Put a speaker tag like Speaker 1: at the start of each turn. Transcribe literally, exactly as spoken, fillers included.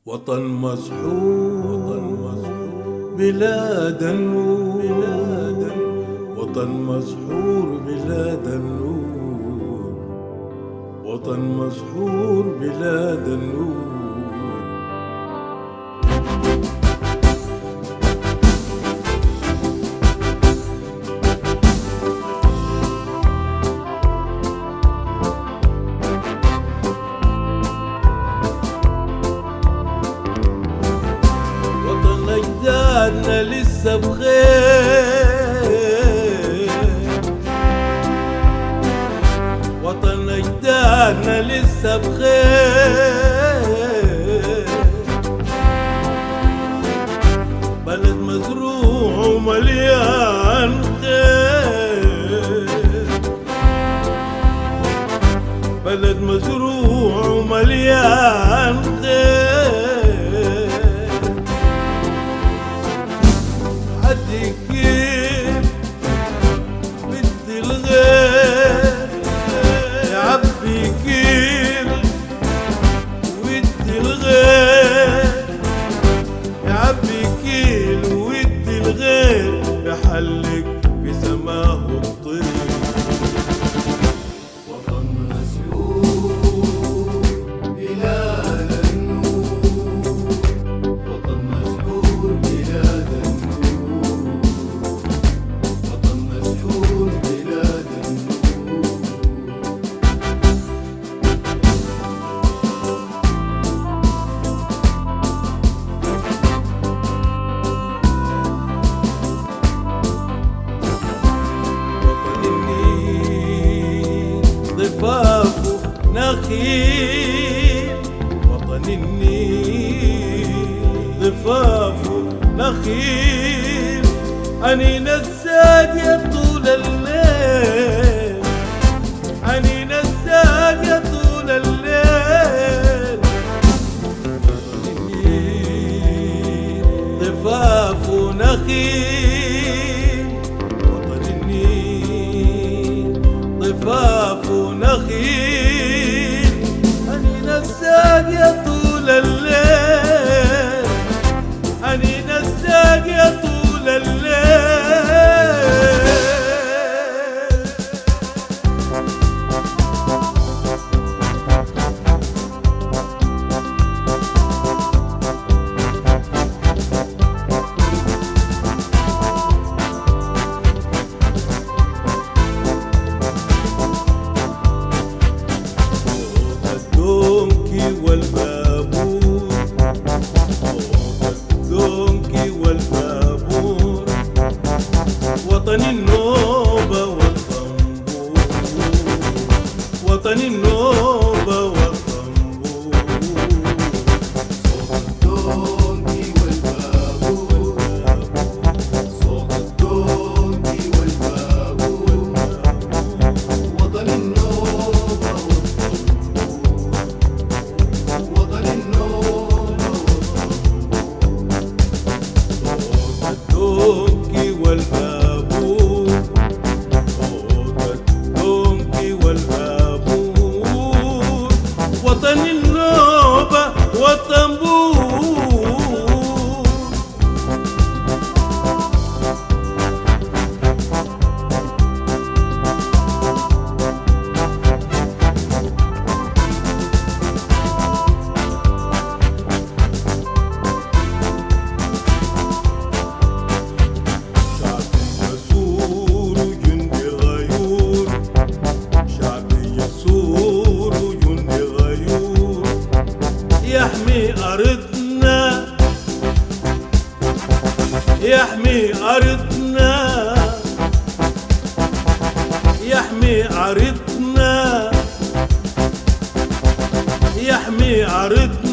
Speaker 1: وطن مسحور بلاد النور، وطن مسحور بلاد النور، وطن مسحور بلاد النور.
Speaker 2: أجدادنا لسه بخير، وطن أجدادنا لسه بخير، بلد مزروع ومليان خير، بلد مزروع ومليان خير. كيف بدي الغير يعبي كيل، ودي الغير يعبي كيل، ودي الغير يحلق بسماه الطير.
Speaker 1: وطن مسحور بلاد النور، وطن مسحور بلاد
Speaker 2: ضفافه نخيل، وطن النيل ضفافه نخيل، عنين الساقية طول الليل، عنين الساقية طول الليل. وطن النيل ضفافه نخيل، وطن النيل ضفافه نخيل، عنين الساقية طول الليل، عنين الساقية طول الليل. والبابور، الدونكي والبابور، وطن النوبة والطنبور، وطن النوبة والطنبور.
Speaker 1: صوت الدونكي والبابور، صوت الدونكي والبابور، وطن النوبة
Speaker 2: الدونكي والبابور، الدونكي والبابور، وطن النوبة والطنبور. يحمي أرضنا، يحمي أرضنا، يحمي أرضنا، يحمي أرضنا.